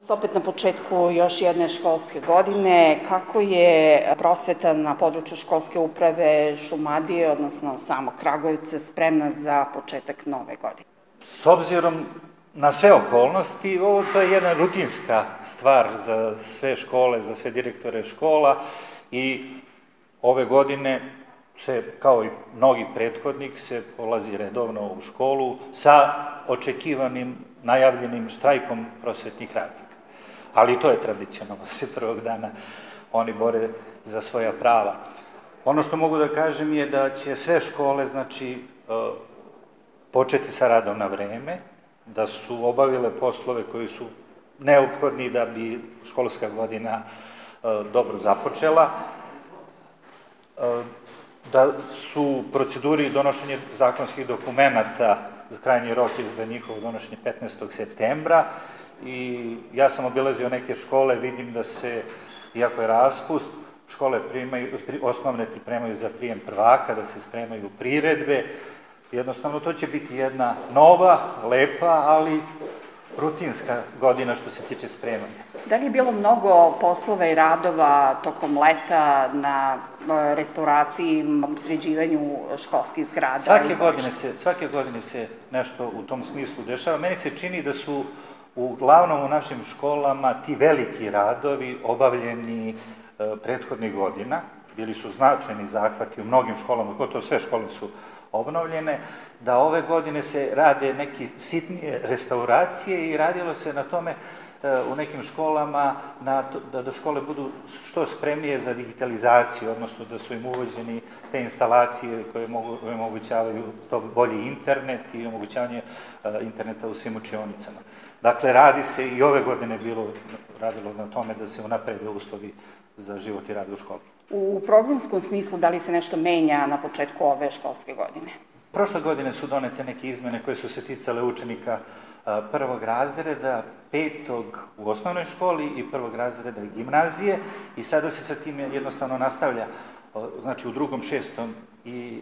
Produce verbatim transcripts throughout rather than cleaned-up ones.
Opet na početku još jedne školske godine, kako je prosveta na području školske uprave Šumadije, odnosno samog Kragujevca, spremna za početak nove godine? S obzirom na sve okolnosti, ovo to je jedna rutinska stvar za sve škole, za sve direktore škola i ove godine se, kao i mnogi prethodnik, se polazi redovno u školu sa očekivanim, najavljenim štrajkom prosvetnih radnika. Ali to je tradicionalno, da se prvog dana oni bore za svoja prava. Ono što mogu da kažem je da će sve škole, znači, početi sa radom na vreme, da su obavile poslove koji su neophodni da bi školska godina dobro započela, da su u proceduri donošenje zakonskih dokumenta, krajnji rok je za njihovo donošenje petnaestog septembra, i ja sam obilazio neke škole, vidim da se, iako je raspust, škole osnovne pripremaju za prijem prvaka, da se spremaju priredbe. Jednostavno, to će biti jedna nova, lepa, ali rutinska godina što se tiče spremanja. Da li je bilo mnogo poslova i radova tokom leta na restauraciji, sređivanju školskih zgrada? Svake godine se, svake godine se nešto u tom smislu dešava. Meni se čini da su uglavnom u našim školama ti veliki radovi obavljeni prethodnih godina. Bili su značajni zahvati u mnogim školama, gotovo sve škole su obnovljene, da ove godine se rade neke sitnije restauracije i radilo se na tome u nekim školama da do škole budu što spremnije za digitalizaciju, odnosno da su im uvođeni te instalacije koje omogućavaju bolji internet i omogućavanje interneta u svim učionicama. Dakle, radi se i ove godine bilo radilo na tome da se unaprede uslovi za život i rad u školi. U programskom smislu, da li se nešto menja na početku ove školske godine? Prošle godine su donete neke izmene koje su se ticale učenika prvog razreda, petog u osnovnoj školi i prvog razreda gimnazije, i sada se sa tim jednostavno nastavlja, znači u drugom, šestom i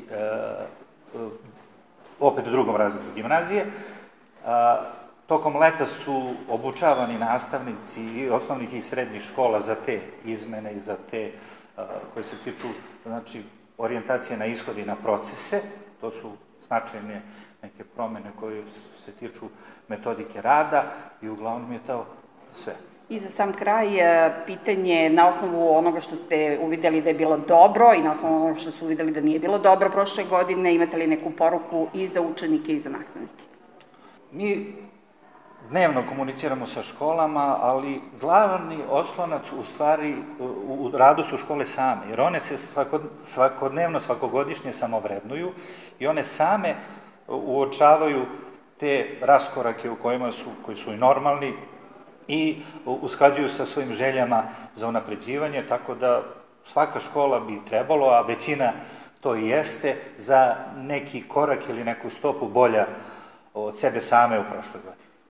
opet u drugom razredu gimnazije. Tokom leta su obučavani nastavnici i osnovnih i srednjih škola za te izmene i za te koje se tiču, znači, orijentacije na ishod i na procese. To su značajne neke promene koje se tiču metodike rada i uglavnom je to sve. I za sam kraj, pitanje na osnovu onoga što ste uvideli da je bilo dobro i na osnovu onoga što su uvideli da nije bilo dobro prošle godine, imate li neku poruku i za učenike i za nastavnike? Mi dnevno komuniciramo sa školama, ali glavni oslonac u stvari u radu su škole same, jer one se svakodnevno, svakogodišnje samovrednuju i one same uočavaju te raskorake u kojima su, koji su i normalni, i usklađuju sa svojim željama za unapređivanje, tako da svaka škola bi trebalo, a većina to i jeste, za neki korak ili neku stopu bolja od sebe same u prošloj godini.